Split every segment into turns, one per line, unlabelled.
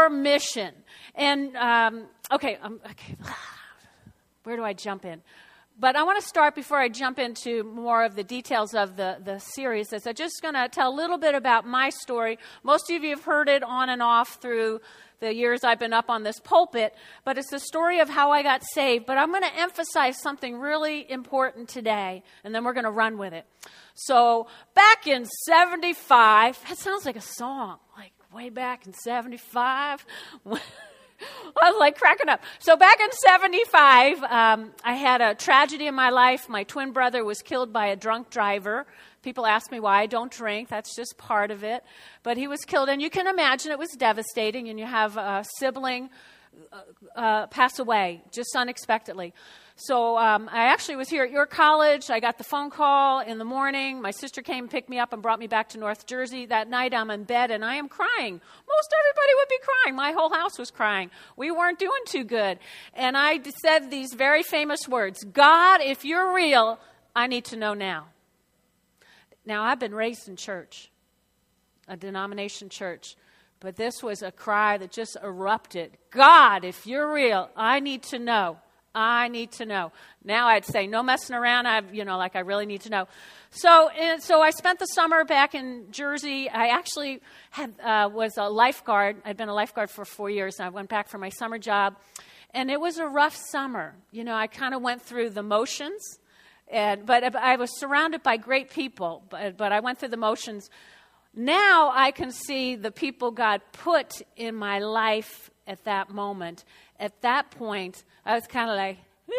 your mission. And, okay. Where do I jump in? But I want to start before I jump into more of the details of the series. I'm just going to tell a little bit about my story. Most of you have heard it on and off through the years I've been up on this pulpit, but it's the story of how I got saved. But I'm going to emphasize something really important today, and then we're going to run with it. So back in 75, that sounds like a song, like way back in 75. I was like cracking up. So back in 75, I had a tragedy in my life. My twin brother was killed by a drunk driver. People ask me why I don't drink. That's just part of it. But he was killed, and you can imagine it was devastating, and you have a sibling pass away just unexpectedly. So I actually was here at your college. I got the phone call in the morning. My sister came and picked me up and brought me back to North Jersey. That night I'm in bed and I am crying. Most everybody would be crying. My whole house was crying. We weren't doing too good. And I said these very famous words, God, if you're real, I need to know now. Now, I've been raised in church, a denomination church. But this was a cry that just erupted. God, if you're real, I need to know. I need to know. Now I'd say no messing around. I really need to know. So I spent the summer back in Jersey. I actually was a lifeguard. I'd been a lifeguard for 4 years, and I went back for my summer job. And it was a rough summer. I kind of went through the motions, but I was surrounded by great people. But I went through the motions. Now I can see the people God put in my life at that moment. At that point, I was kind of like,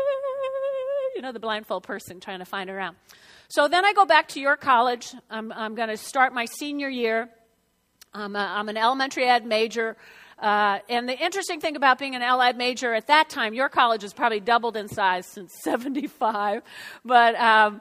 the blindfold person trying to find around. So then I go back to your college. I'm going to start my senior year. I'm an elementary ed major. And the interesting thing about being an ed major at that time, your college has probably doubled in size since 75. But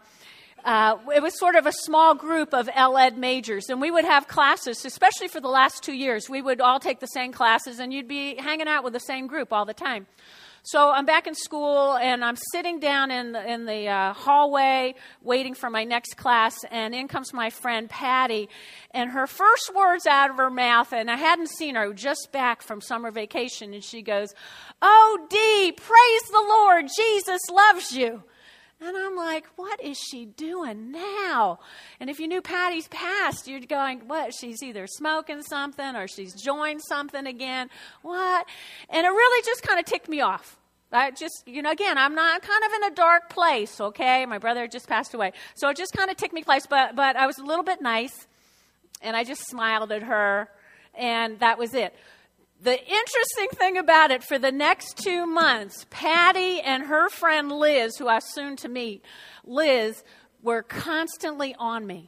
it was sort of a small group of ed majors, and we would have classes, especially for the last 2 years. We would all take the same classes, and you'd be hanging out with the same group all the time. So I'm back in school, and I'm sitting down in the hallway waiting for my next class, and in comes my friend Patty, and her first words out of her mouth, and I hadn't seen her, just back from summer vacation, and she goes, "Oh, Dee, praise the Lord, Jesus loves you." And I'm like, what is she doing now? And if you knew Patty's past, you're going, what? She's either smoking something or she's joined something again. What? And it really just kind of ticked me off. I just, again, I'm kind of in a dark place, okay? My brother just passed away. So it just kind of ticked me place, but I was a little bit nice, and I just smiled at her, and that was it. The interesting thing about it, for the next 2 months, Patty and her friend Liz, who I was soon to meet, Liz, were constantly on me,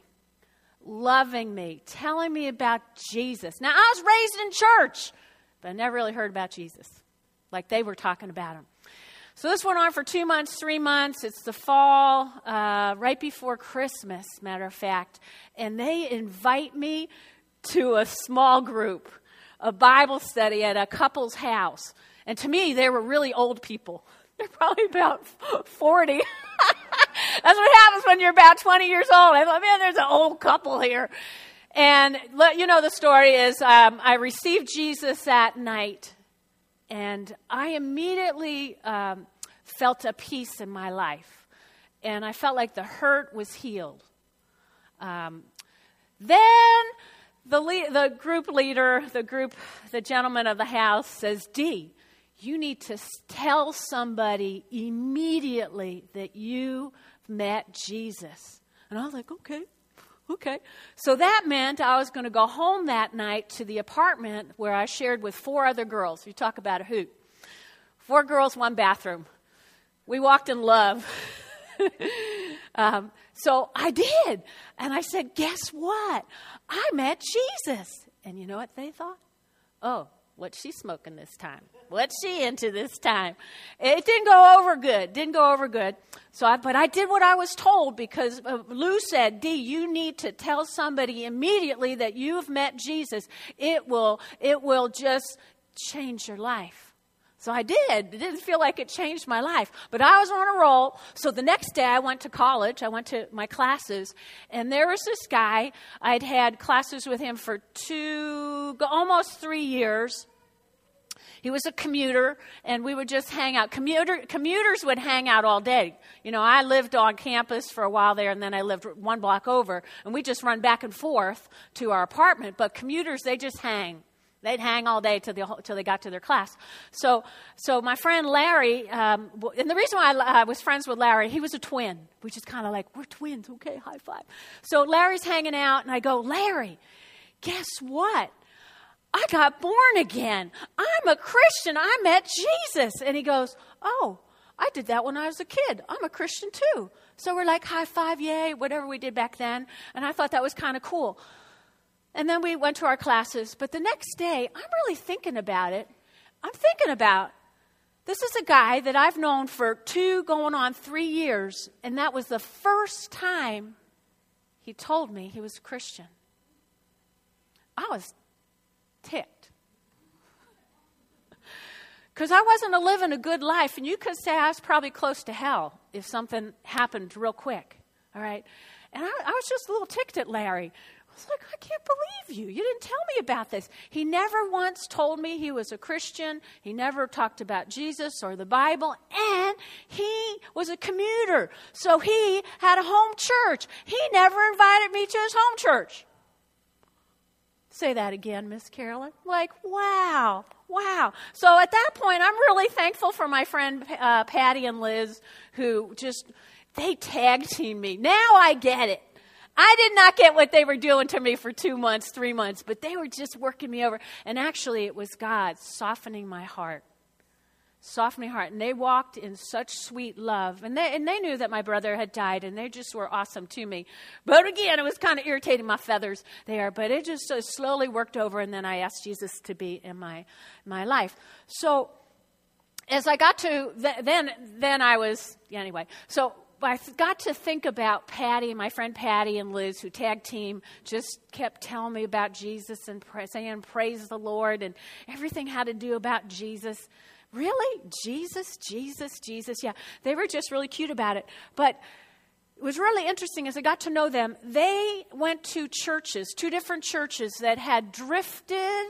loving me, telling me about Jesus. Now, I was raised in church, but I never really heard about Jesus, like they were talking about him. So this went on for 2 months, 3 months. It's the fall, right before Christmas, matter of fact. And they invite me to a small group, a Bible study at a couple's house. And to me, they were really old people. They're probably about 40. That's what happens when you're about 20 years old. I thought, man, there's an old couple here. And the story is I received Jesus that night. And I immediately felt a peace in my life. And I felt like the hurt was healed. Then the group leader, the gentleman of the house says, Dee, you need to tell somebody immediately that you met Jesus. And I was like, okay. So that meant I was going to go home that night to the apartment where I shared with 4 other girls. You talk about a hoot. 4 girls, 1 bathroom. We walked in love. So I did. And I said, guess what? I met Jesus. And you know what they thought? Oh, what's she smoking this time? What's she into this time? It didn't go over good. But I did what I was told, because Lou said, Dee, you need to tell somebody immediately that you've met Jesus. It will just change your life. So I did. It didn't feel like it changed my life. But I was on a roll. So the next day I went to college. I went to my classes. And there was this guy. I'd had classes with him for almost 3 years. He was a commuter, and we would just hang out. Commuters would hang out all day. You know, I lived on campus for a while there, and then I lived one block over, and we just run back and forth to our apartment. But commuters, they just hang. They'd hang all day till they got to their class. So my friend Larry, and the reason why I was friends with Larry, he was a twin. We just kind of like, we're twins, okay, high five. So Larry's hanging out, and I go, Larry, guess what? I got born again. I'm a Christian. I met Jesus. And he goes, oh, I did that when I was a kid. I'm a Christian too. So we're like, high five, yay, whatever we did back then. And I thought that was kind of cool. And then we went to our classes. But the next day, I'm really thinking about it. I'm thinking about, this is a guy that I've known for 2 going on 3 years. And that was the first time he told me he was a Christian. I was ticked. Because I wasn't living a good life. And you could say I was probably close to hell if something happened real quick. All right? And I was just a little ticked at Larry. I was like, I can't believe you. You didn't tell me about this. He never once told me he was a Christian. He never talked about Jesus or the Bible. And he was a commuter. So he had a home church. He never invited me to his home church. Say that again, Miss Carolyn. Like, wow. So at that point, I'm really thankful for my friend Patty and Liz, who they tag teamed me. Now I get it. I did not get what they were doing to me for 2 months, 3 months, but they were just working me over. And actually, it was God softening my heart. And they walked in such sweet love. And they knew that my brother had died, and they just were awesome to me. But again, it was kind of irritating my feathers there. But it just slowly worked over, and then I asked Jesus to be in my life. So as I got to, then I was, anyway. So I got to think about Patty, my friend Patty and Liz, who tag team, just kept telling me about Jesus and saying, praise the Lord, and everything had to do about Jesus. Really? Jesus? Yeah, they were just really cute about it. But it was really interesting as I got to know them. They went to churches, 2 different churches that had drifted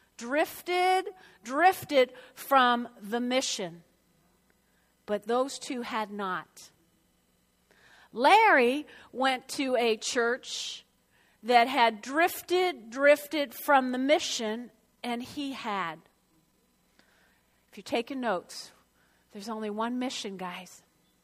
from the mission. But those 2 had not. Larry went to a church that had drifted from the mission, and he had. If you're taking notes, there's only one mission, guys.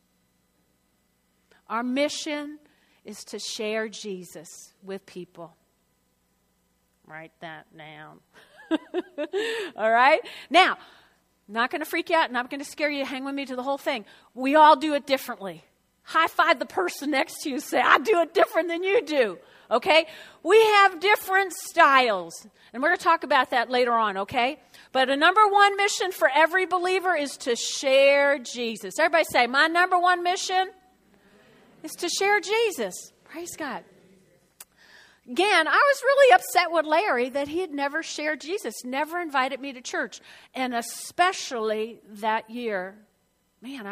Our mission is to share Jesus with people. Write that down. All right? Now, I'm not going to freak you out, not going to scare you. Hang with me to the whole thing. We all do it differently. High five the person next to you and say, I do it different than you do. Okay? We have different styles. And we're going to talk about that later on, okay? But a number 1 mission for every believer is to share Jesus. Everybody say, my number 1 mission is to share Jesus. Praise God. Again, I was really upset with Larry that he had never shared Jesus, never invited me to church. And especially that year, man,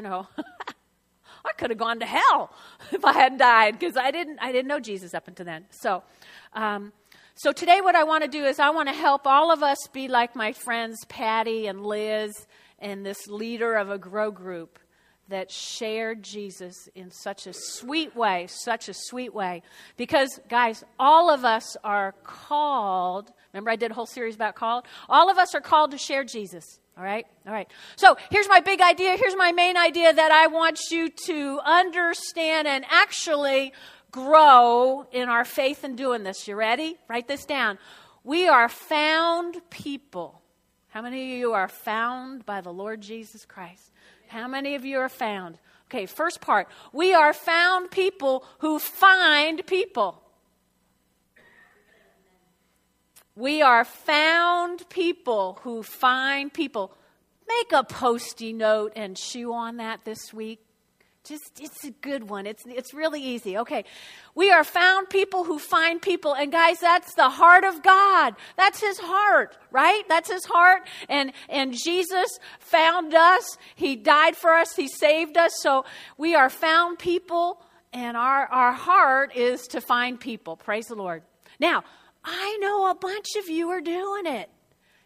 I could have gone to hell if I hadn't died, because I didn't know Jesus up until then. So today what I want to do is I want to help all of us be like my friends Patty and Liz and this leader of a grow group that shared Jesus in such a sweet way. Because, guys, all of us are called. Remember I did a whole series about called? All of us are called to share Jesus. All right? So here's my big idea. Here's my main idea that I want you to understand and actually grow in our faith in doing this. You ready? Write this down. We are found people. How many of you are found by the Lord Jesus Christ? How many of you are found? Okay, first part. We are found people who find people. We are found people who find people. Make a Post-it note and chew on that this week. It's a good one. It's really easy. Okay. We are found people who find people. And guys, that's the heart of God. That's His heart, right? That's His heart. And Jesus found us. He died for us. He saved us. So we are found people, and our heart is to find people. Praise the Lord. Now, I know a bunch of you are doing it.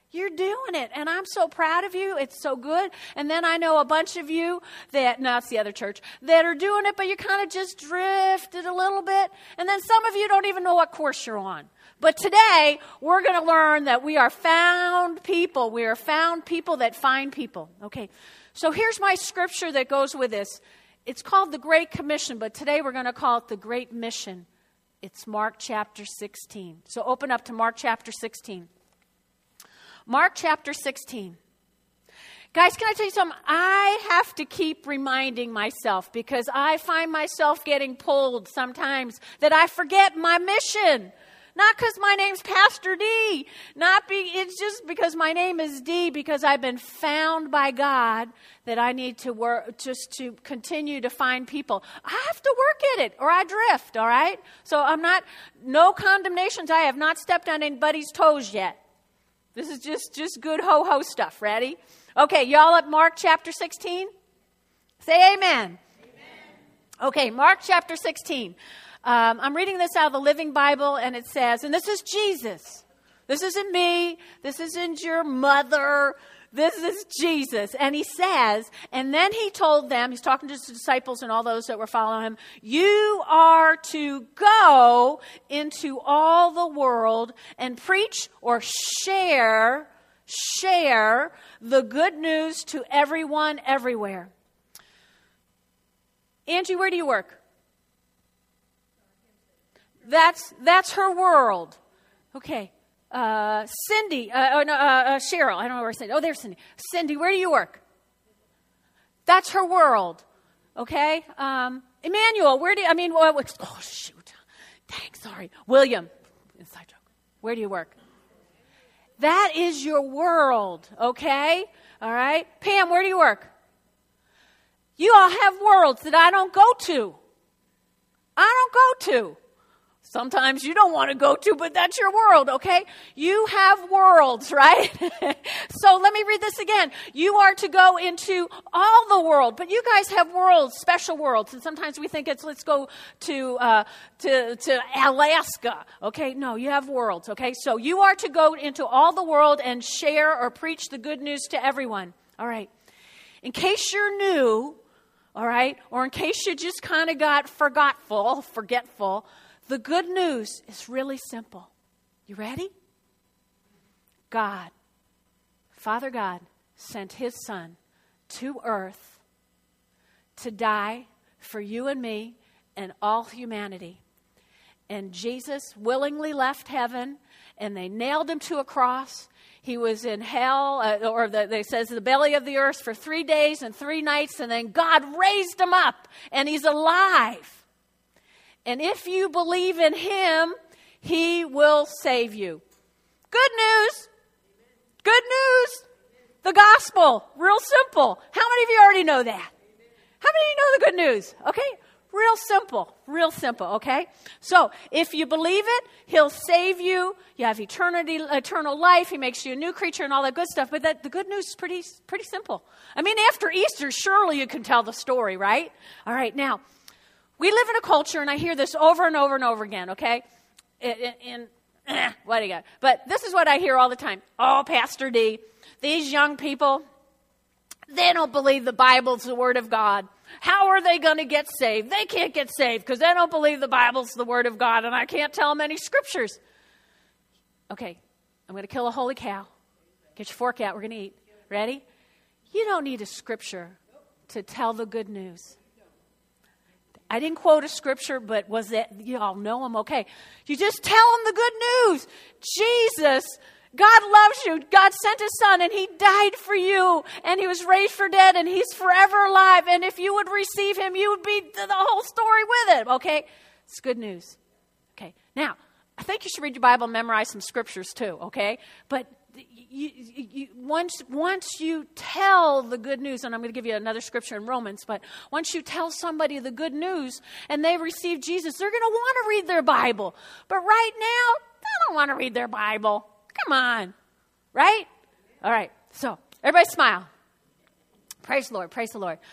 You're doing it, and I'm so proud of you. It's so good. And then I know a bunch of you that, no, it's the other church, that are doing it, but you kind of just drifted a little bit. And then some of you don't even know what course you're on. But today, we're going to learn that we are found people. We are found people that find people. Okay, so here's my scripture that goes with this. It's called the Great Commission, but today we're going to call it the Great Mission. It's Mark chapter 16. So open up to Mark chapter 16. Mark chapter 16. Guys, can I tell you something? I have to keep reminding myself because I find myself getting pulled sometimes that I forget my mission. Not because my name's Pastor D. It's just because my name is D, because I've been found by God that I need to work just to continue to find people. I have to work at it or I drift, all right? So no condemnations. I have not stepped on anybody's toes yet. This is just good ho-ho stuff. Ready? Okay, y'all at Mark chapter 16? Say amen. Amen. Okay, Mark chapter 16. I'm reading this out of the Living Bible, and it says, and this is Jesus. This isn't me. This isn't your mother. This is Jesus. And he says, and then he told them, he's talking to his disciples and all those that were following him, you are to go into all the world and preach or share the good news to everyone everywhere. Angie, where do you work? That's her world. Okay. Cindy, Cheryl, I don't know where Cindy. Oh, there's Cindy. Cindy, where do you work? That's her world. Okay. Emmanuel, oh, shoot. Dang, sorry. William, inside joke. Where do you work? That is your world. Okay. All right. Pam, where do you work? You all have worlds that I don't go to. Sometimes you don't want to go to, but that's your world, okay? You have worlds, right? So let me read this again. You are to go into all the world, but you guys have worlds, special worlds, and sometimes we think let's go to Alaska, okay? No, you have worlds, okay? So you are to go into all the world and share or preach the good news to everyone, all right? In case you're new, all right, or in case you just kind of got forgetful, the good news is really simple. You ready? Father God, sent his son to earth to die for you and me and all humanity. And Jesus willingly left heaven, and they nailed him to a cross. He was in hell, they says the belly of the earth for 3 days and 3 nights, and then God raised him up, and he's alive. And if you believe in him, he will save you. Good news. Good news. The gospel. Real simple. How many of you already know that? How many of you know the good news? Okay. Real simple, okay? So, if you believe it, he'll save you. You have eternal life. He makes you a new creature and all that good stuff. But the good news is pretty simple. I mean, after Easter, surely you can tell the story, right? All right, now, we live in a culture, and I hear this over and over and over again, okay? What do you got? But this is what I hear all the time. Oh, Pastor D, these young people, they don't believe the Bible's the Word of God. How are they going to get saved? They can't get saved because they don't believe the Bible's the Word of God, and I can't tell them any scriptures. Okay, I'm going to kill a holy cow. Get your fork out. We're going to eat. Ready? You don't need a scripture to tell the good news. I didn't quote a scripture, but was that, you all know them, okay. You just tell them the good news. Jesus, God loves you. God sent his son, and he died for you, and he was raised for dead, and he's forever alive. And if you would receive him, you would be the whole story with it, okay. It's good news. Okay, now, I think you should read your Bible and memorize some scriptures too, okay. But once you tell the good news, and I'm going to give you another scripture in Romans, but once you tell somebody the good news and they receive Jesus, they're going to want to read their Bible. But right now, they don't want to read their Bible. Come on. Right? All right. So, everybody smile. Praise the Lord. Praise the Lord.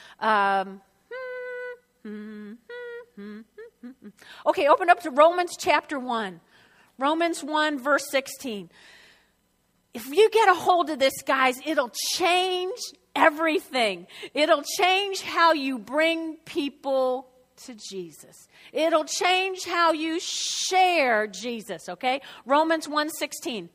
Okay, open up to Romans chapter 1. Romans 1, verse 16. If you get a hold of this, guys, it'll change everything. It'll change how you bring people to Jesus. It'll change how you share Jesus, okay? Romans 1:16.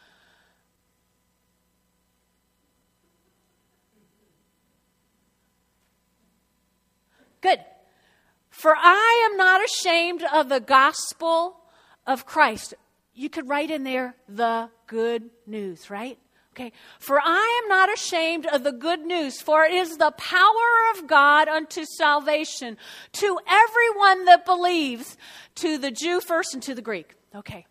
Good. For I am not ashamed of the gospel of Christ. You could write in there, the good news, right? Okay. For I am not ashamed of the good news, for it is the power of God unto salvation to everyone that believes, to the Jew first and to the Greek. Okay.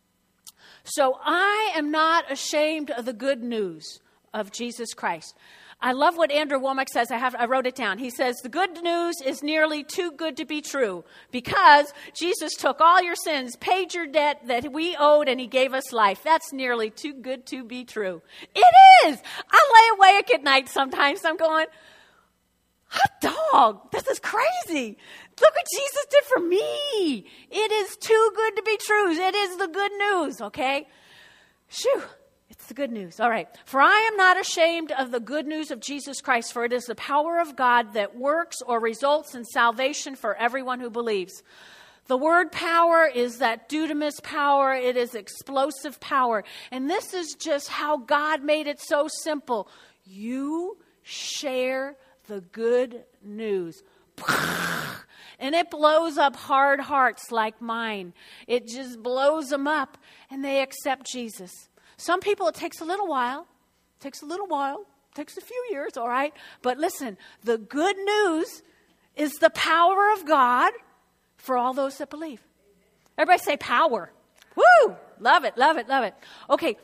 So I am not ashamed of the good news of Jesus Christ. I love what Andrew Womack says. I wrote it down. He says, the good news is nearly too good to be true because Jesus took all your sins, paid your debt that we owed, and he gave us life. That's nearly too good to be true. It is. I lay awake at night sometimes. I'm going, hot dog, this is crazy. Look what Jesus did for me. It is too good to be true. It is the good news, okay? Shoo. It's the good news. All right. For I am not ashamed of the good news of Jesus Christ, for it is the power of God that works or results in salvation for everyone who believes. The word power is that dunamis power. It is explosive power. And this is just how God made it so simple. You share the good news. And it blows up hard hearts like mine. It just blows them up, and they accept Jesus. Some people, it takes a little while. It takes a few years, all right? But listen, the good news is the power of God for all those that believe. Everybody say power. Woo! Love it, love it, love it. Okay,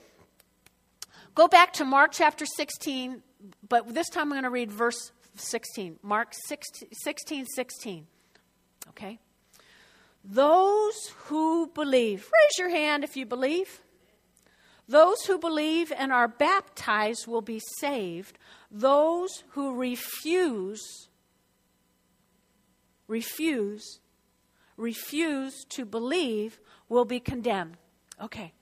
go back to Mark chapter 16, but this time I'm going to read verse 16. Mark 16:16. Okay? Those who believe. Raise your hand if you believe. Those who believe and are baptized will be saved. Those who refuse to believe will be condemned. Okay.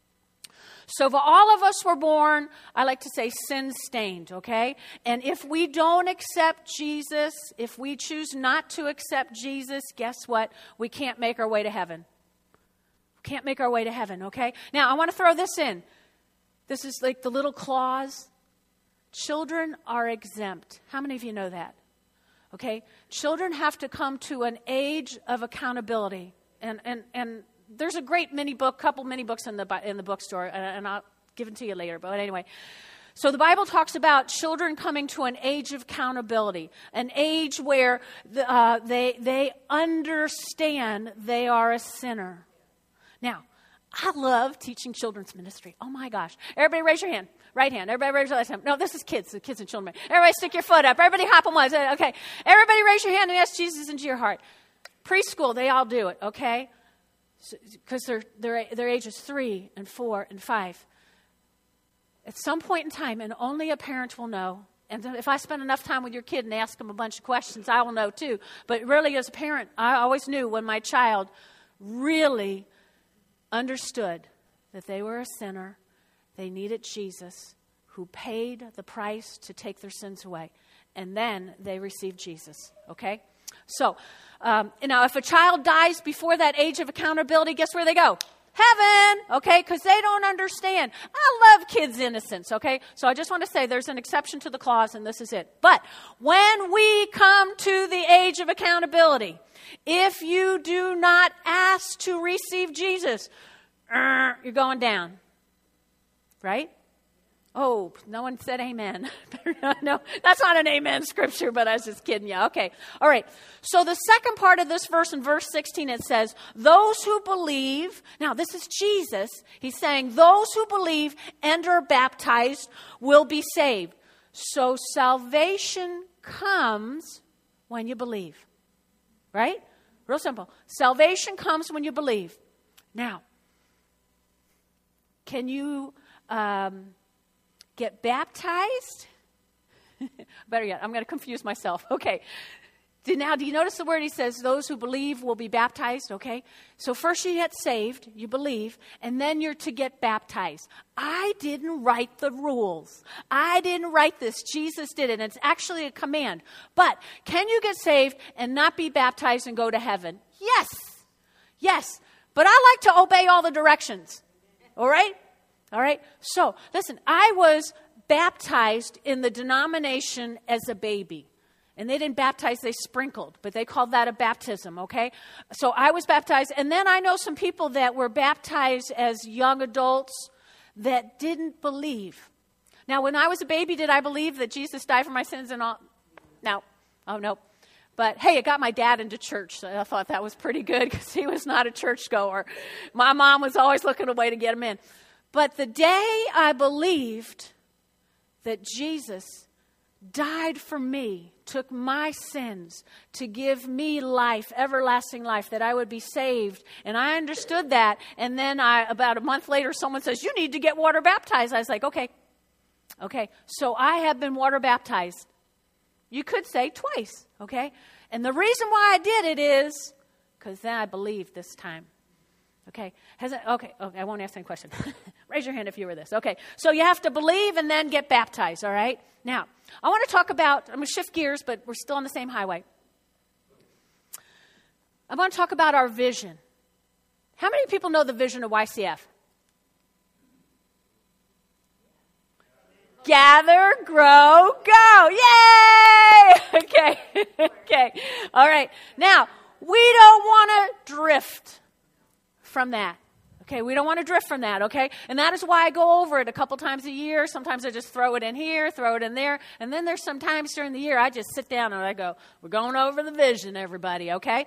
So all of us were born, I like to say, sin-stained, okay? And if we don't accept Jesus, if we choose not to accept Jesus, guess what? We can't make our way to heaven. Can't make our way to heaven, okay? Now, I want to throw this in. This is like the little clause. Children are exempt. How many of you know that? Okay? Children have to come to an age of accountability. And there's a great couple mini books in the bookstore, and I'll give it to you later. But anyway, so the Bible talks about children coming to an age of accountability, an age where they understand they are a sinner. Now, I love teaching children's ministry. Oh, my gosh. Everybody raise your hand. Right hand. Everybody raise your left hand. No, this is kids. The kids and children. Everybody stick your foot up. Everybody hop on one. Okay. Everybody raise your hand and ask Jesus into your heart. Preschool, they all do it, okay? Because their ages 3 and 4 and 5. At some point in time, and only a parent will know, and if I spend enough time with your kid and ask them a bunch of questions, I will know too. But really, as a parent, I always knew when my child really understood that they were a sinner, they needed Jesus, who paid the price to take their sins away. And then they received Jesus, okay? So, now if a child dies before that age of accountability, guess where they go? Heaven, okay? Because they don't understand. I love kids' innocence, okay? So I just want to say there's an exception to the clause, and this is it. But when we come to the age of accountability, if you do not ask to receive Jesus, you're going down. Right? Oh, no one said amen. No, that's not an amen scripture, but I was just kidding you. Okay. All right. So the second part of this verse, in verse 16, it says, those who believe, now this is Jesus. He's saying, those who believe and are baptized will be saved. So salvation comes when you believe. Right? Real simple. Salvation comes when you believe. Now, can you get baptized? Better yet, I'm going to confuse myself. Okay. Now, do you notice the word he says, those who believe will be baptized, okay? So first you get saved, you believe, and then you're to get baptized. I didn't write the rules. I didn't write this. Jesus did it, and it's actually a command. But can you get saved and not be baptized and go to heaven? Yes. Yes. But I like to obey all the directions. All right? All right? So, listen, I was baptized in the denomination as a baby. And they didn't baptize, they sprinkled. But they called that a baptism, okay? So I was baptized. And then I know some people that were baptized as young adults that didn't believe. Now, when I was a baby, did I believe that Jesus died for my sins and all? No. Oh, no. But, hey, it got my dad into church. So I thought that was pretty good because he was not a churchgoer. My mom was always looking a way to get him in. But the day I believed that Jesus died for me, took my sins to give me life, everlasting life, that I would be saved. And I understood that. And then about a month later, someone says, you need to get water baptized. I was like, okay. So I have been water baptized. You could say twice, okay? And the reason why I did it is because then I believed this time. Okay, I won't ask any question. Raise your hand if you were this. Okay, so you have to believe and then get baptized, all right? Now, I want to talk about, I'm going to shift gears, but we're still on the same highway. I want to talk about our vision. How many people know the vision of YCF? Gather, grow, go. Yay! Okay. All right. Now, we don't want to drift from that. Okay, we don't want to drift from that, okay? And that is why I go over it a couple times a year. Sometimes I just throw it in here, throw it in there. And then there's some times during the year I just sit down and I go, we're going over the vision, everybody, okay?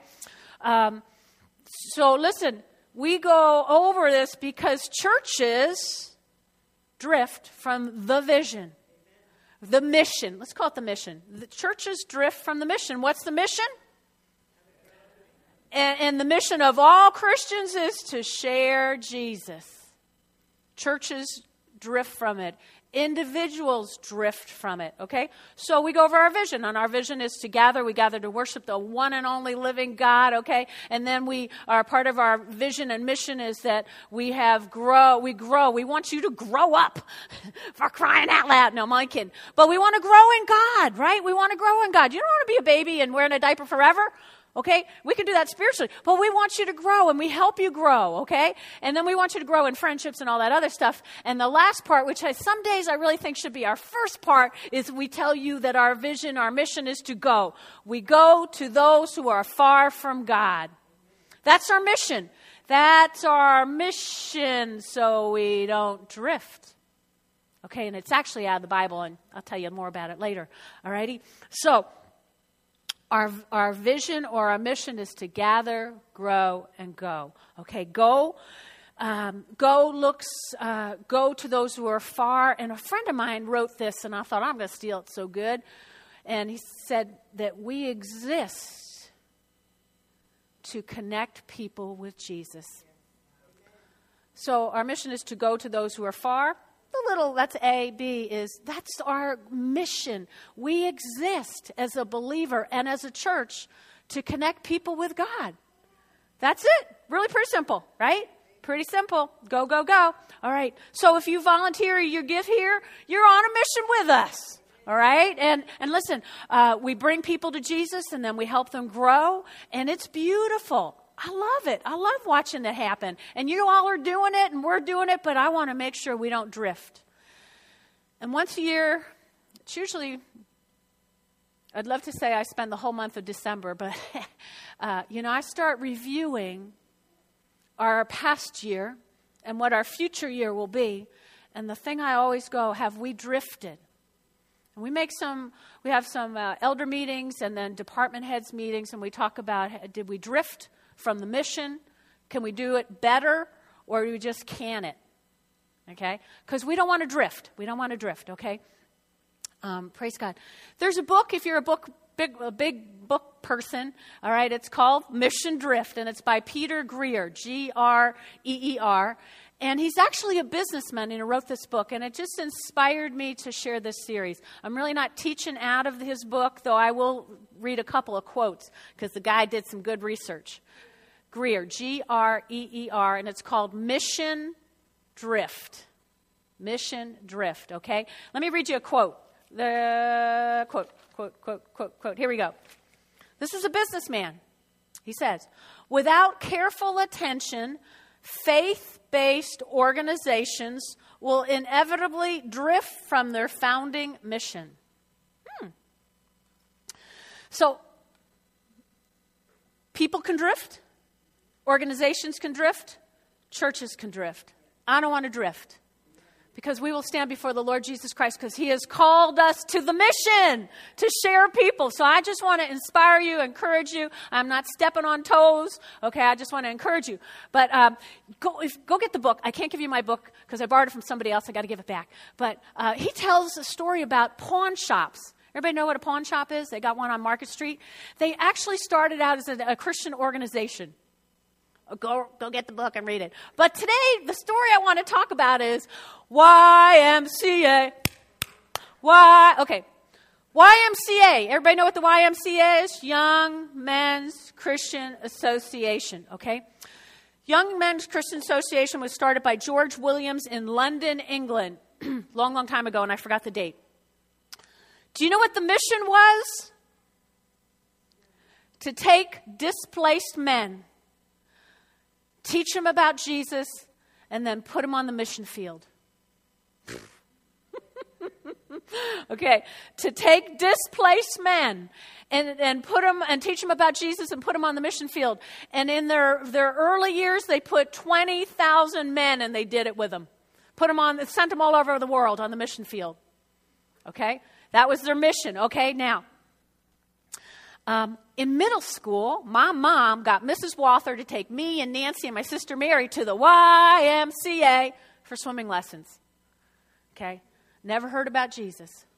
So listen, we go over this because churches drift from the vision, the mission. Let's call it the mission. The churches drift from the mission. What's the mission? And the mission of all Christians is to share Jesus. Churches drift from it. Individuals drift from it, okay? So we go over our vision, and our vision is to gather. We gather to worship the one and only living God, okay? And then part of our vision and mission is that we grow. We want you to grow up for crying out loud. No, I'm kidding. But we want to grow in God, right? We want to grow in God. You don't want to be a baby and wearing a diaper forever. Okay, we can do that spiritually, but we want you to grow and we help you grow, okay? And then we want you to grow in friendships and all that other stuff. And the last part, which some days I really think should be our first part, is we tell you that our vision, our mission is to go. We go to those who are far from God. That's our mission. That's our mission so we don't drift. Okay, and it's actually out of the Bible, and I'll tell you more about it later, all righty? So, Our vision or our mission is to gather, grow, and go. Okay, go to those who are far. And a friend of mine wrote this, and I thought, I'm going to steal it, so good. And he said that we exist to connect people with Jesus. So our mission is to go to those who are far. That's A, B, that's our mission. We exist as a believer and as a church to connect people with God. That's it. Really pretty simple, right? Pretty simple. Go, go, go. All right. So if you volunteer, you give here, you're on a mission with us. All right? And listen, we bring people to Jesus and then we help them grow, and it's beautiful. I love it. I love watching it happen. And you all are doing it and we're doing it, but I want to make sure we don't drift. And once a year, it's usually, I'd love to say I spend the whole month of December, but, I start reviewing our past year and what our future year will be. And the thing I always go, have we drifted? And we have some elder meetings and then department heads meetings, and we talk about, did we drift from the mission? Can we do it better, or do we just can it? Okay? Because we don't want to drift. We don't want to drift, okay? Praise God. There's a book, if you're a big book person, all right, it's called Mission Drift, and it's by Peter Greer, Greer. And he's actually a businessman, and he wrote this book, and it just inspired me to share this series. I'm really not teaching out of his book, though I will read a couple of quotes, because the guy did some good research. Greer, Greer, and it's called Mission Drift. Mission Drift, okay? Let me read you a quote. Quote. Here we go. This is a businessman. He says, without careful attention, faith-based organizations will inevitably drift from their founding mission. So, people can drift, organizations can drift, churches can drift. I don't want to drift, because we will stand before the Lord Jesus Christ, because he has called us to the mission to share people. So I just want to inspire you, encourage you. I'm not stepping on toes. Okay, I just want to encourage you. But go get the book. I can't give you my book because I borrowed it from somebody else. I got to give it back. But he tells a story about pawn shops. Everybody know what a pawn shop is? They got one on Market Street. They actually started out as a Christian organization. Go get the book and read it. But today, the story I want to talk about is YMCA. YMCA. Everybody know what the YMCA is? Young Men's Christian Association. Okay? Young Men's Christian Association was started by George Williams in London, England. long time ago, and I forgot the date. Do you know what the mission was? To take displaced men, teach them about Jesus, and then put them on the mission field. Okay, to take displaced men and put them and teach them about Jesus and put them on the mission field. And in their early years, they put 20,000 men, and they did it with them. Sent them all over the world on the mission field. Okay, that was their mission. Okay, now. In middle school, my mom got Mrs. Walther to take me and Nancy and my sister Mary to the YMCA for swimming lessons. Okay? Never heard about Jesus.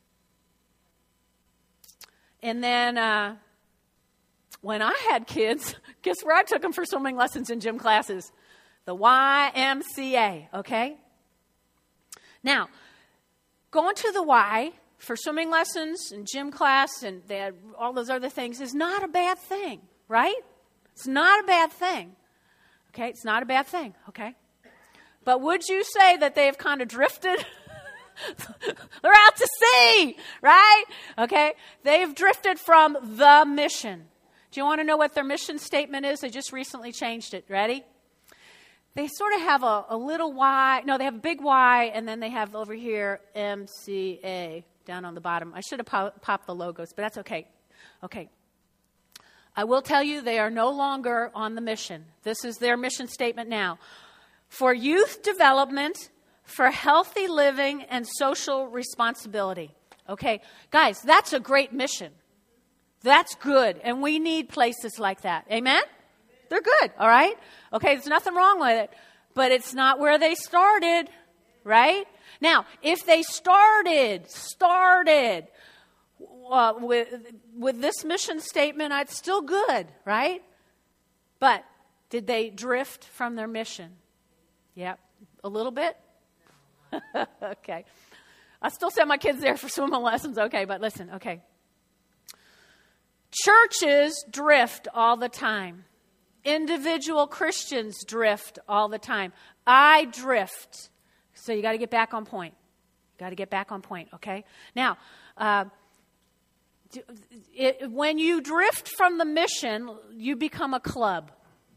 And then when I had kids, guess where I took them for swimming lessons and gym classes? The YMCA, okay? Now, going to the Y for swimming lessons and gym class and they had all those other things is not a bad thing, right? It's not a bad thing. Okay, it's not a bad thing, okay? But would you say that they've kind of drifted? They're out to sea, right? Okay, they've drifted from the mission. Do you want to know what their mission statement is? They just recently changed it. Ready? They sort of have a little Y. No, they have a big Y, and then they have over here MCA. Down on the bottom. I should have popped the logos, but that's okay. Okay. I will tell you they are no longer on the mission. This is their mission statement now. For youth development, for healthy living, and social responsibility. Okay. Guys, that's a great mission. That's good. And we need places like that. Amen? They're good. All right? Okay, there's nothing wrong with it. But it's not where they started. Right? Now, if they started with this mission statement, it's still good, right? But did they drift from their mission? Yeah, a little bit? Okay. I still send my kids there for swimming lessons, okay, but listen, okay. Churches drift all the time. Individual Christians drift all the time. I drift. So you got to get back on point. Okay? Now, when you drift from the mission, you become a club.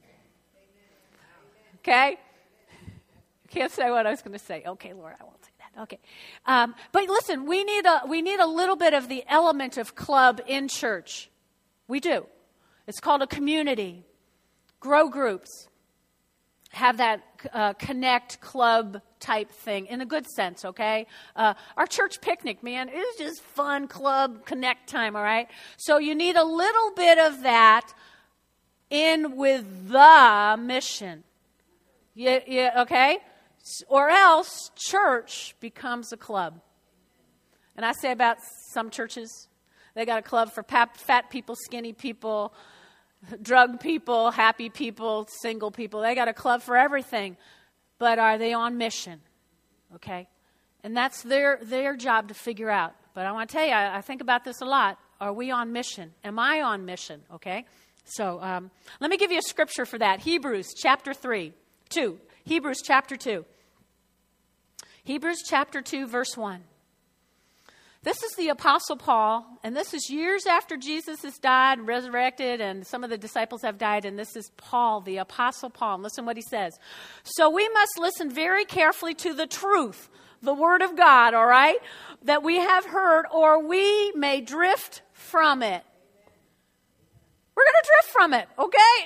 Okay? I can't say what I was going to say. Okay, Lord, I won't say that. Okay. But listen, we need a little bit of the element of club in church. We do. It's called a community. Grow groups. Have that connect club type thing in a good sense, okay? Our church picnic, man, is just fun club connect time, all right? So you need a little bit of that in with the mission. Yeah, okay? Or else church becomes a club. And I say about some churches, they got a club for fat people, skinny people, drug people, happy people, single people. They got a club for everything. but are they on mission? Okay? And that's their job to figure out. But I want to tell you, I think about this a lot. Are we on mission? Am I on mission? Okay? So let me give you a scripture for that. Hebrews chapter 2. Hebrews chapter 2. Hebrews chapter 2, verse 1. This is the Apostle Paul, and this is years after Jesus has died and resurrected, and some of the disciples have died, and this is Paul, the Apostle Paul. And listen what he says. So we must listen very carefully to the truth, the Word of God, all right, that we have heard, or we may drift from it. We're going to drift from it,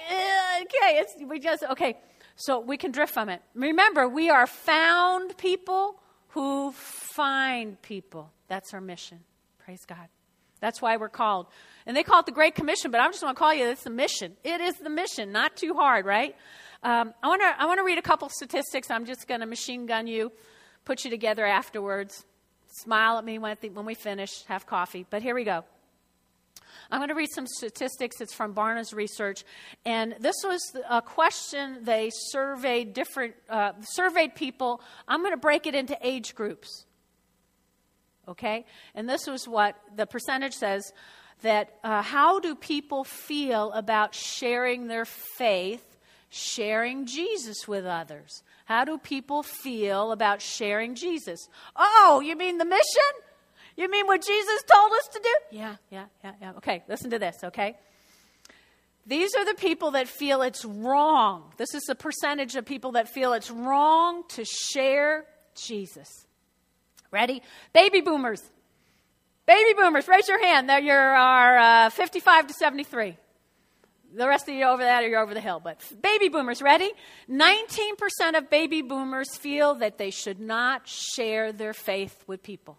okay? So we can drift from it. Remember, we are found people who find people. That's our mission. Praise God. That's why we're called. And they call it the Great Commission, but I'm just going to call you it's the mission. It is the mission, not too hard, right? I want to read a couple statistics. I'm just going to machine gun you, put you together afterwards. Smile at me when we finish, have coffee. But here we go. I'm going to read some statistics. It's from Barna's research. And this was a question they surveyed people. I'm going to break it into age groups. Okay? And this was what the percentage says, that how do people feel about sharing their faith, sharing Jesus with others? How do people feel about sharing Jesus? Oh, you mean the mission? You mean what Jesus told us to do? Yeah. Okay, listen to this, okay? These are the people that feel it's wrong. This is the percentage of people that feel it's wrong to share Jesus. Ready? Baby boomers. Baby boomers, raise your hand. There you are 55 to 73. The rest of you over that, or you're over the hill. But baby boomers, ready? 19% of baby boomers feel that they should not share their faith with people.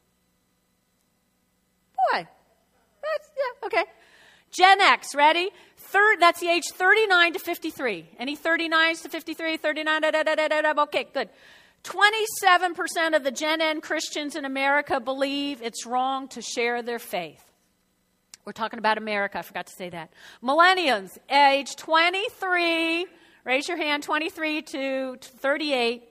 Boy, okay. Gen X, ready? That's the age 39 to 53. Any 39s to 53, 39, okay, good. 27% of the Gen N Christians in America believe it's wrong to share their faith. We're talking about America. I forgot to say that. Millennials, age 23, raise your hand, 23 to 38,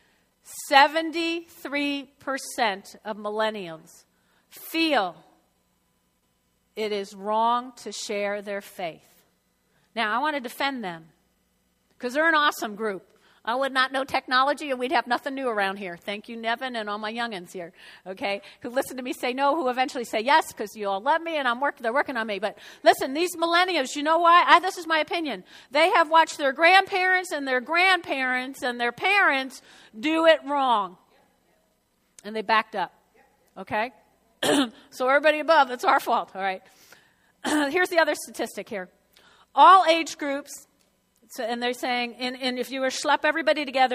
73% of millennials feel it is wrong to share their faith. Now, I want to defend them because they're an awesome group. I would not know technology and we'd have nothing new around here. Thank you, Nevin, and all my youngins here, okay, who listen to me say no, who eventually say yes because you all love me and they're working on me. But listen, these millennials, you know why? This is my opinion. They have watched their grandparents and their grandparents and their parents do it wrong. And they backed up, okay? So everybody above, it's our fault, all right? Here's the other statistic here. All age groups, and they're saying, and if you were to schlep everybody together,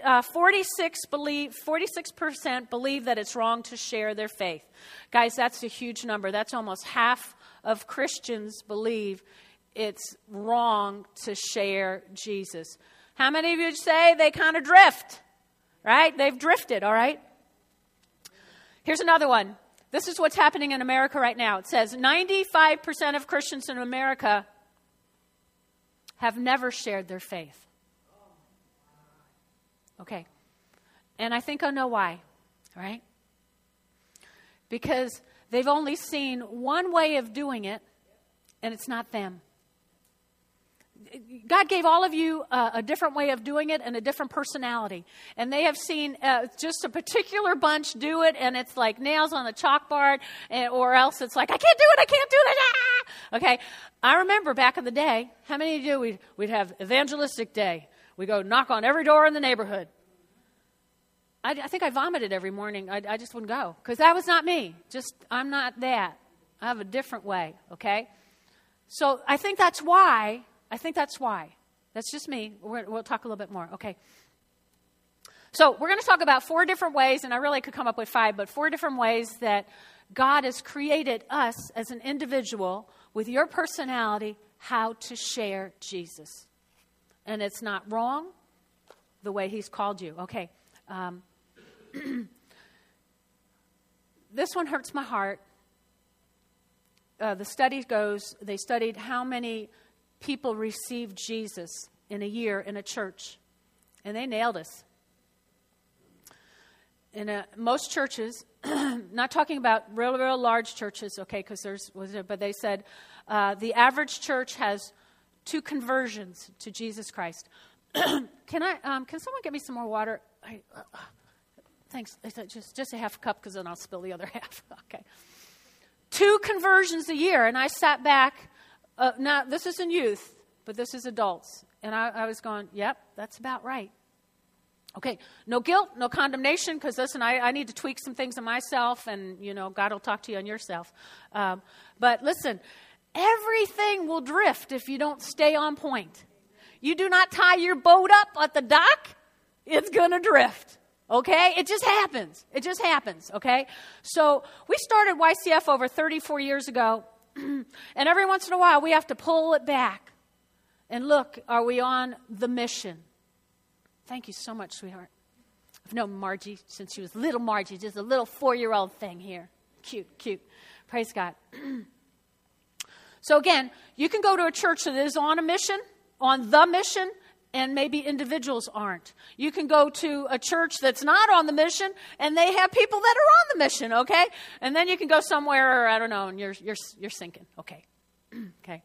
46% believe that it's wrong to share their faith. Guys, that's a huge number. That's almost half of Christians believe it's wrong to share Jesus. How many of you say they kind of drift, right? They've drifted, all right? Here's another one. This is what's happening in America right now. It says 95% of Christians in America have never shared their faith. Okay. And I think I know why, right? Because they've only seen one way of doing it, and it's not them. God gave all of you a different way of doing it and a different personality. And they have seen just a particular bunch do it, and it's like nails on the chalkboard, or else it's like, I can't do it. Ah! Okay, I remember back in the day, how many of you, we'd have evangelistic day. We go knock on every door in the neighborhood. I think I vomited every morning. I just wouldn't go, because that was not me. I'm not that. I have a different way, okay? So I think that's why. That's just me. We'll talk a little bit more. Okay. So we're going to talk about 4 different ways, and I really could come up with 5, but 4 different ways that God has created us as an individual with your personality, how to share Jesus. And it's not wrong the way He's called you. Okay. This one hurts my heart. The study goes, they studied how many people received Jesus in a year in a church. And they nailed us. most churches, not talking about real large churches, okay, but they said the average church has 2 conversions to Jesus Christ. Can someone get me some more water? Thanks. Just a half a cup, because then I'll spill the other half. Okay. 2 conversions a year, and I sat back. Now, this isn't youth, but this is adults. And I was going, yep, that's about right. Okay, no guilt, no condemnation, because listen, I need to tweak some things in myself, and, God will talk to you on yourself. But listen, everything will drift if you don't stay on point. You do not tie your boat up at the dock, it's going to drift. Okay? It just happens. Okay? So we started YCF over 34 years ago. And every once in a while, we have to pull it back and look, are we on the mission? Thank you so much, sweetheart. I've known Margie since she was little Margie, just a little 4-year-old thing here. Cute. Praise God. So again, you can go to a church that is on the mission, and maybe individuals aren't. You can go to a church that's not on the mission, and they have people that are on the mission, okay? And then you can go somewhere, I don't know, and you're sinking, okay? Okay.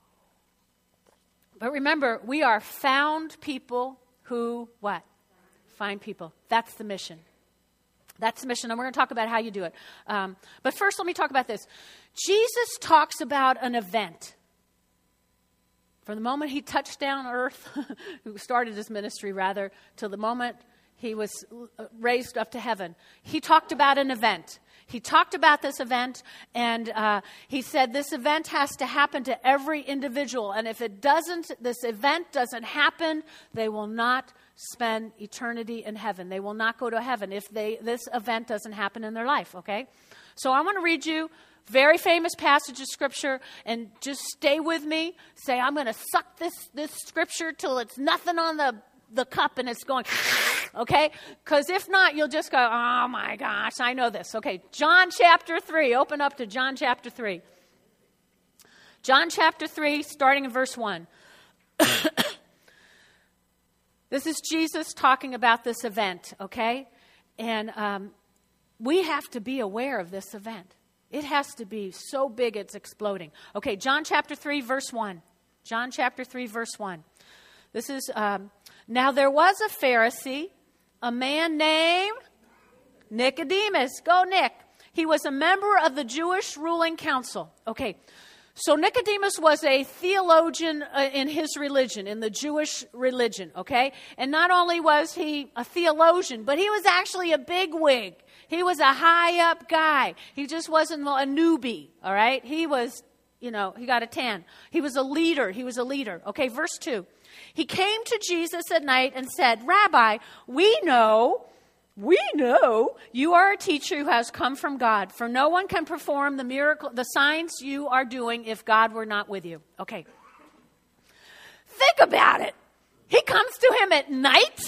But remember, we are found people who, what? Find people. That's the mission. That's the mission, and we're going to talk about how you do it. But first, let me talk about this. Jesus talks about an event. From the moment he touched down earth, who started his ministry rather, till the moment he was raised up to heaven, he talked about an event. He talked about this event, and he said this event has to happen to every individual. And if this event doesn't happen, they will not spend eternity in heaven. They will not go to heaven if this event doesn't happen in their life, okay? So I want to read you very famous passage of Scripture, and just stay with me. Say, I'm going to suck this Scripture till it's nothing on the cup and it's going, okay? Because if not, you'll just go, oh my gosh, I know this. Okay, John chapter 3. Open up to John chapter 3. John chapter 3, starting in verse 1. This is Jesus talking about this event, okay? And we have to be aware of this event. It has to be so big it's exploding. Okay, John chapter 3, verse 1. John chapter 3, verse 1. This is, now there was a Pharisee, a man named Nicodemus. Go, Nick. He was a member of the Jewish ruling council. Okay, so Nicodemus was a theologian in his religion, in the Jewish religion, okay? And not only was he a theologian, but he was actually a bigwig. He was a high-up guy. He just wasn't a newbie, all right? He was, he got a 10. He was a leader. Okay, verse 2. He came to Jesus at night and said, Rabbi, we know you are a teacher who has come from God, for no one can perform the signs you are doing if God were not with you. Okay. Think about it. He comes to him at night.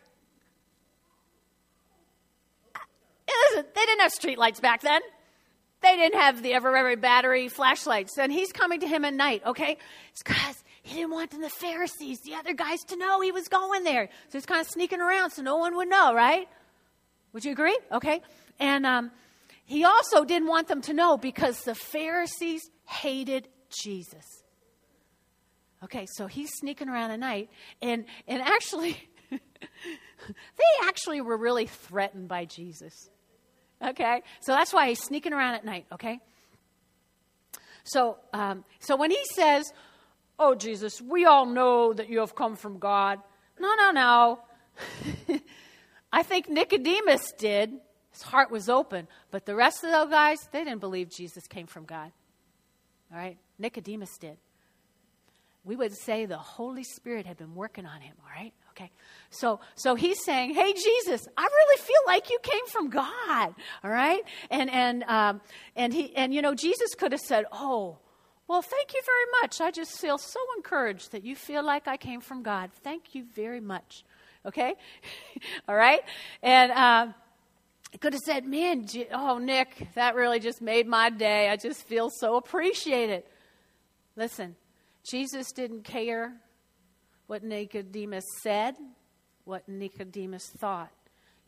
Listen, they didn't have street lights back then. They didn't have the ever battery flashlights. And he's coming to him at night, okay? It's because he didn't want the Pharisees, the other guys, to know he was going there. So he's kind of sneaking around so no one would know, right? Would you agree? Okay. And he also didn't want them to know because the Pharisees hated Jesus. Okay, so he's sneaking around at night. And actually, they actually were really threatened by Jesus. Okay, so that's why he's sneaking around at night, okay? So when he says, oh, Jesus, we all know that you have come from God. No. I think Nicodemus did. His heart was open. But the rest of those guys, they didn't believe Jesus came from God. All right? Nicodemus did. We would say the Holy Spirit had been working on him, all right? Okay. So he's saying, hey, Jesus, I really feel like you came from God, all right? And Jesus could have said, oh, well, thank you very much. I just feel so encouraged that you feel like I came from God. Thank you very much. Okay? All right? And he could have said, man, Nick, that really just made my day. I just feel so appreciated. Listen, Jesus didn't care what Nicodemus said, what Nicodemus thought.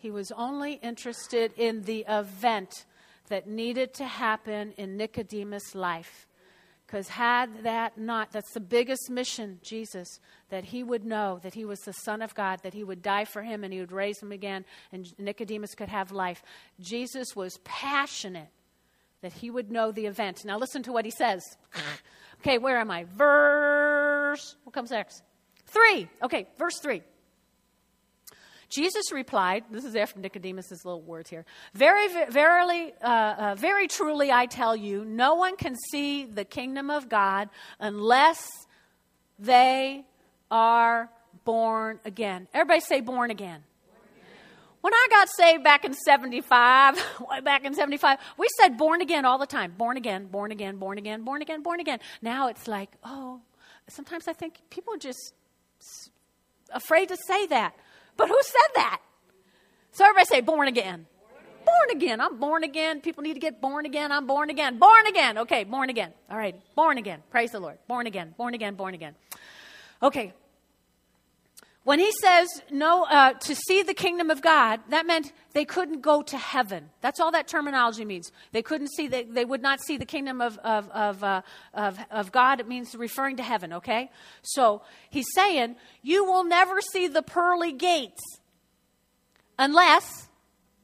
He was only interested in the event that needed to happen in Nicodemus' life. Because had that not, that's the biggest mission, Jesus, that he would know that he was the Son of God, that he would die for him and he would raise him again, and Nicodemus could have life. Jesus was passionate that he would know the event. Now listen to what he says. Okay, where am I? What comes next? 3. Okay, verse 3. Jesus replied, this is after Nicodemus' little words here, very truly I tell you, no one can see the kingdom of God unless they are born again. Everybody say born again. When I got saved back in 75, we said born again all the time. Born again, born again, born again, born again, born again. Now it's like, sometimes I think people are just afraid to say that. But who said that? So everybody say born again. Born again. I'm born again. People need to get born again. I'm born again. Born again. Okay, born again. All right, born again. Praise the Lord. Born again, born again, born again. Okay. When he says to see the kingdom of God, that meant they couldn't go to heaven. That's all that terminology means. They couldn't see. They would not see the kingdom of God. It means referring to heaven. Okay, so he's saying you will never see the pearly gates unless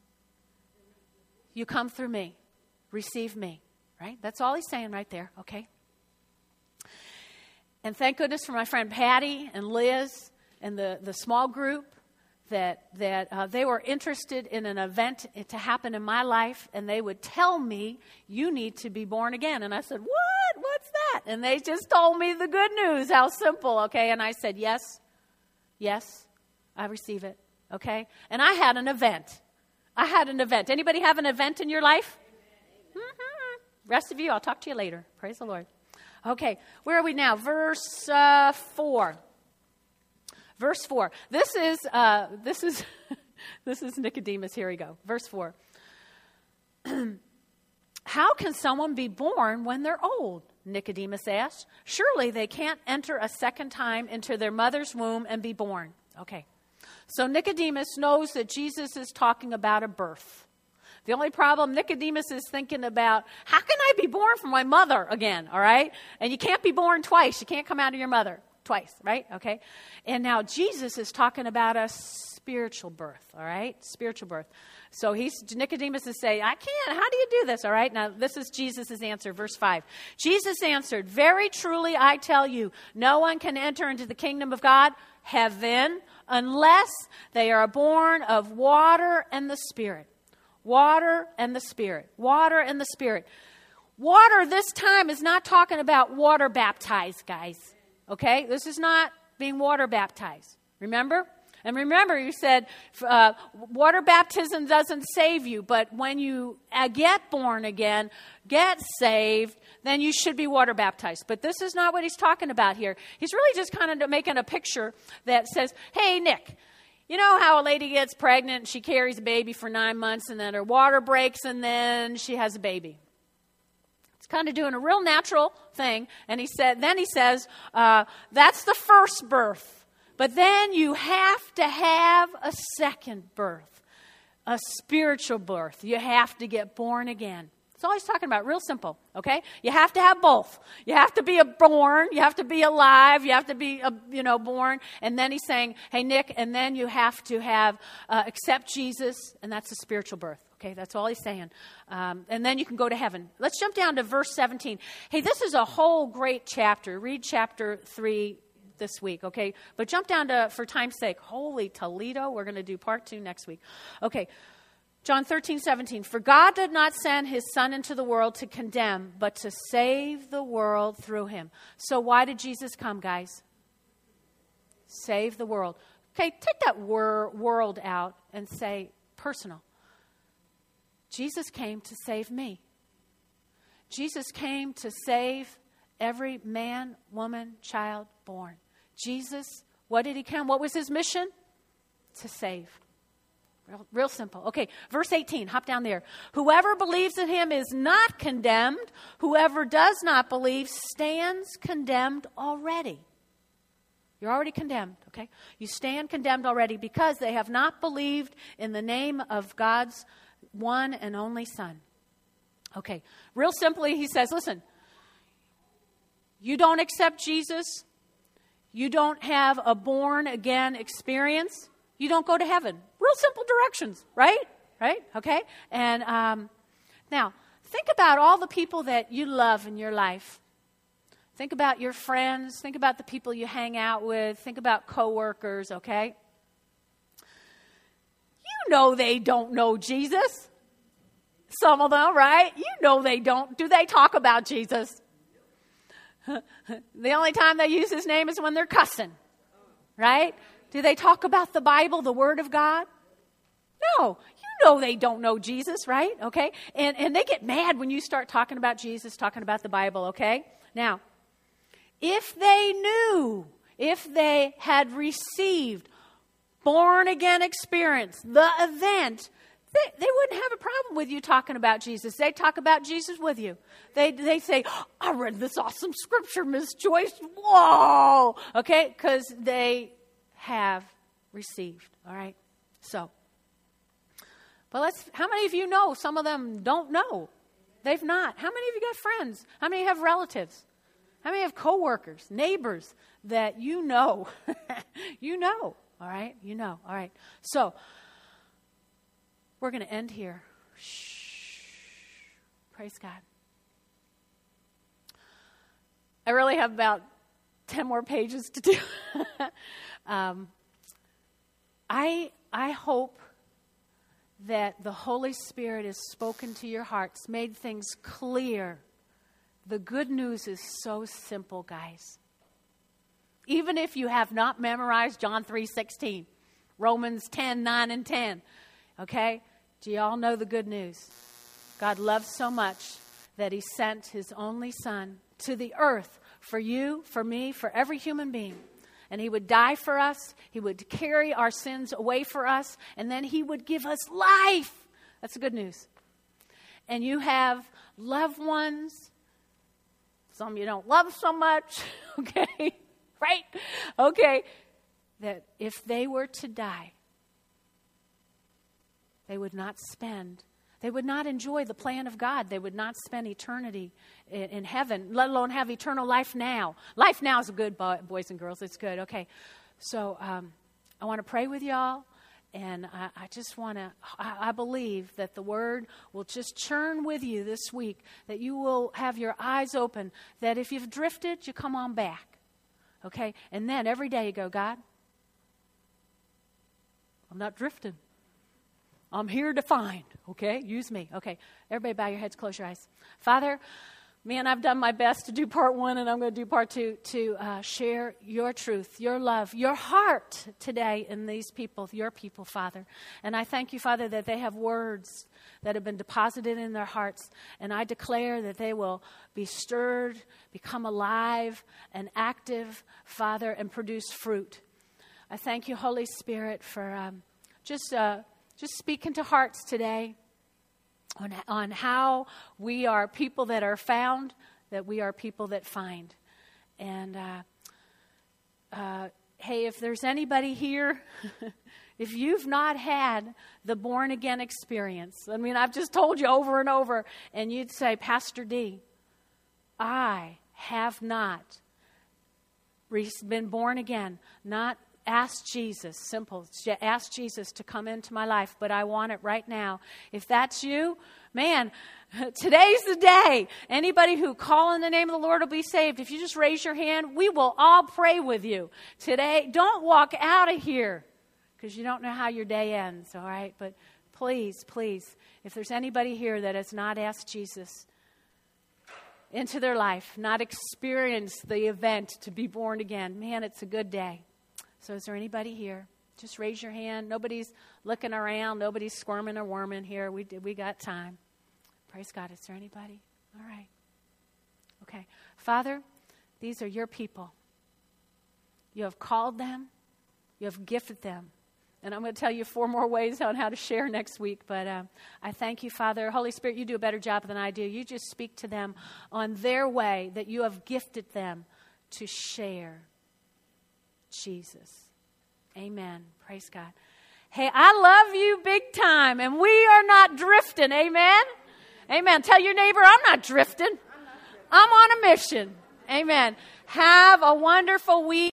you come through me, receive me. Right? That's all he's saying right there. Okay. And thank goodness for my friend Patty and Liz. And the small group that they were interested in an event to happen in my life, and they would tell me, you need to be born again. And I said, what? What's that? And they just told me the good news, how simple, okay? And I said, yes, I receive it, okay? And I had an event. Anybody have an event in your life? Mm-hmm. Rest of you, I'll talk to you later. Praise the Lord. Okay, where are we now? Verse 4. Verse 4. This is Nicodemus. Here we go. Verse 4. How can someone be born when they're old? Nicodemus asked. Surely they can't enter a second time into their mother's womb and be born. Okay. So Nicodemus knows that Jesus is talking about a birth. The only problem, Nicodemus is thinking about, how can I be born from my mother again? All right. And you can't be born twice. You can't come out of your mother. Twice, right? Okay. And now Jesus is talking about a spiritual birth, all right? Spiritual birth. So Nicodemus is saying, I can't. How do you do this? All right. Now, this is Jesus' answer, verse 5. Jesus answered, very truly I tell you, no one can enter into the kingdom of God, heaven, unless they are born of water and the Spirit. Water and the Spirit. Water and the Spirit. Water this time is not talking about water baptized, guys. Okay, this is not being water baptized. Remember? And remember, you said water baptism doesn't save you, but when you get born again, get saved, then you should be water baptized. But this is not what he's talking about here. He's really just kind of making a picture that says, hey, Nick, you know how a lady gets pregnant and she carries a baby for 9 months and then her water breaks and then she has a baby. Kind of doing a real natural thing. And he says, that's the first birth. But then you have to have a second birth, a spiritual birth. You have to get born again. That's all he's talking about. Real simple, okay? You have to have both. You have to be born. You have to be alive. You have to be, born. And then he's saying, hey, Nick, and then you have to have accept Jesus, and that's a spiritual birth. Okay, that's all he's saying. And then you can go to heaven. Let's jump down to verse 17. Hey, this is a whole great chapter. Read chapter 3 this week, okay? But jump down to, for time's sake, holy Toledo. We're going to do part 2 next week. Okay, John 13:17. For God did not send his Son into the world to condemn, but to save the world through him. So why did Jesus come, guys? Save the world. Okay, take that world out and say personal. Jesus came to save me. Jesus came to save every man, woman, child born. Jesus, what did he come? What was his mission? To save. Real simple. Okay, verse 18, hop down there. Whoever believes in him is not condemned. Whoever does not believe stands condemned already. You're already condemned, okay? You stand condemned already because they have not believed in the name of God's one and only Son. Okay, real simply, he says, listen, you don't accept Jesus, you don't have a born-again experience, you don't go to heaven. Real simple directions, right? Right? Okay? And now, think about all the people that you love in your life. Think about your friends. Think about the people you hang out with. Think about coworkers, okay? You know they don't know Jesus. Some of them, right? You know they don't. Do they talk about Jesus? The only time they use his name is when they're cussing, right? Do they talk about the Bible, the Word of God? No. You know they don't know Jesus, right? Okay? And they get mad when you start talking about Jesus, talking about the Bible, okay? Now, if they knew, if they had received born-again experience, the event, they wouldn't have a problem with you talking about Jesus. They talk about Jesus with you. They say, oh, I read this awesome scripture, Miss Joyce. Whoa! Okay? Because they have received. All right? So, but how many of you know some of them don't know? They've not. How many of you got friends? How many have relatives? How many have coworkers, neighbors that you know? You know. All right? You know. All right. So, we're going to end here. Shh. Praise God. I really have about 10 more pages to do. I hope that the Holy Spirit has spoken to your hearts, made things clear. The good news is so simple, guys. Even if you have not memorized John 3:16, Romans 10:9 and 10, okay? Do you all know the good news? God loves so much that he sent his only Son to the earth for you, for me, for every human being. And he would die for us. He would carry our sins away for us. And then he would give us life. That's the good news. And you have loved ones. Some you don't love so much. Okay? Right? Okay. That if they were to die, they would not enjoy the plan of God. They would not spend eternity in heaven, let alone have eternal life now. Life now is good, boys and girls. It's good. Okay. So I want to pray with y'all. And I just want to, I believe that the word will just churn with you this week, that you will have your eyes open, that if you've drifted, you come on back. Okay? And then every day you go, God, I'm not drifting. I'm here to find, okay? Use me. Okay, everybody bow your heads, close your eyes. Father, man, I've done my best to do part one, and I'm going to do part two to share your truth, your love, your heart today in these people, your people, Father. And I thank you, Father, that they have words that have been deposited in their hearts, and I declare that they will be stirred, become alive and active, Father, and produce fruit. I thank you, Holy Spirit, for just speaking to hearts today on how we are people that are found, that we are people that find. And hey, if there's anybody here, if you've not had the born-again experience, I mean, I've just told you over and over, and you'd say, Pastor D, I have not been born again, not ask Jesus, simple, ask Jesus to come into my life, but I want it right now. If that's you, man, today's the day. Anybody who call in the name of the Lord will be saved. If you just raise your hand, we will all pray with you. Today, don't walk out of here because you don't know how your day ends, all right? But please, please, if there's anybody here that has not asked Jesus into their life, not experienced the event to be born again, man, it's a good day. So is there anybody here? Just raise your hand. Nobody's looking around. Nobody's squirming or worming here. We got time. Praise God. Is there anybody? All right. Okay. Father, these are your people. You have called them. You have gifted them. And I'm going to tell you 4 more ways on how to share next week. But I thank you, Father. Holy Spirit, you do a better job than I do. You just speak to them on their way that you have gifted them to share. Jesus. Amen. Praise God. Hey, I love you big time, and we are not drifting. Amen? Amen. Tell your neighbor, I'm not drifting. I'm on a mission. Amen. Have a wonderful week.